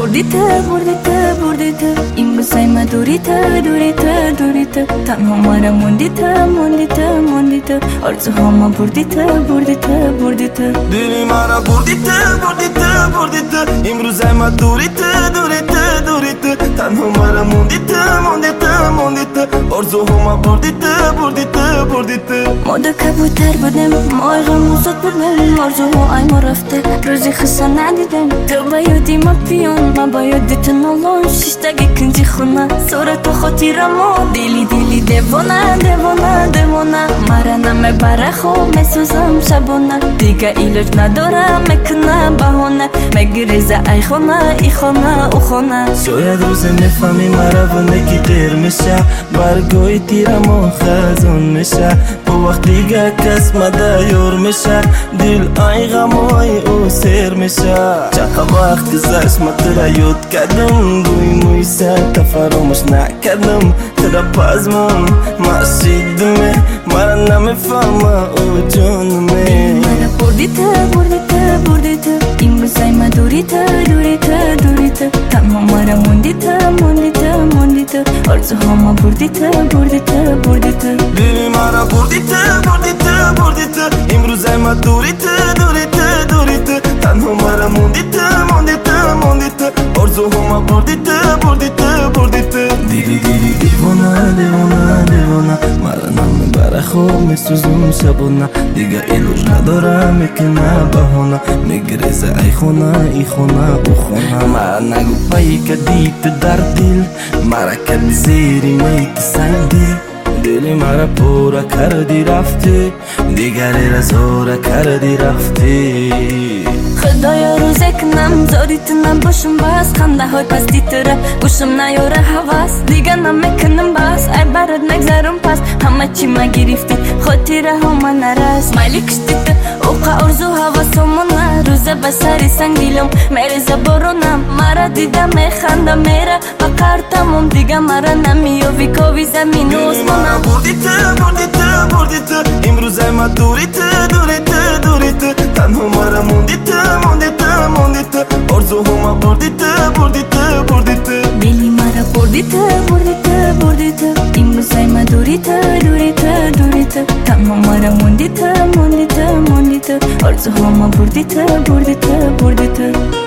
بردی تو امروز ما دوری تو تنها مرا موندی تو آرزوهامو بردی تو دلی مرا بردی تو امروز ما دوری تو تنها مرا موندی تو آرزوهامو بردی تو ما دو کبوتر بودیم ماهرمون زود بودیم آرزوها ای ما رفته روزی خسته ندیدیم تو بایدی ما پیون ما بایدی تو نالون شیشتگی کنجی خونه صورت خاطرمو دلی دیوانه مرا نمیبره خوب میسوزم شبونه دیگه ایلاج ندارم میکنه بهونه میگریزه ای خونه او خونه شاید روز میفهمی مرا و نگی دیر میشه برگوی تیرمو خزون میشه با وقت دیگه کس مدیور میشه دل ای غمای او سیر میشه چقدر وقت گذشت ما ترا یاد کردم گوی مویسه تا فراموش نکردم ترا پزمم معشیدمه مرا نمیفهمه او جانمه مرا بردی تو امروز ما دوری تو تنها مرا موندی تو آرزوهامو بردی تو دلی مرا بردی تو امروز ما دوری تو تنها مرا موندی تو آرزوهامو بردی تو دیدی دیوانه مرا نمیبره خوب میسوزم شبونه دیگه ایلوش ندارم میکنه بهونه میگریزه ای خونه او خونه مرا نگو پایی کدی تو در دل مرا کدی زیری میت سنگی دلی مرا پورا کردی رفتی دیگری را زورا کردی رفتی خدایا روزه کنم زاریتونم باشم بس خنده های پستی تره گوشم نیاره حواس دیگه نمیکنم بس ای برات نگذارم پس همه چی ما گرفتی خاطره ها نرس مالی کشتی تو اوقا ارزو حواسمونه روزه بسری سنگ دیلم میرزه برونم مرا دیده میخنده میره بقر تموم دیگه مرا نمیوی کوی زمین و اسمانم بردی تو امروز ما دوری تو تنها مرا موندی تو آرزوهامو بردی تو دلی مرا بردی تو امروز ما دوری تو تنها مرا موندی تو آرزوهامو بردی تو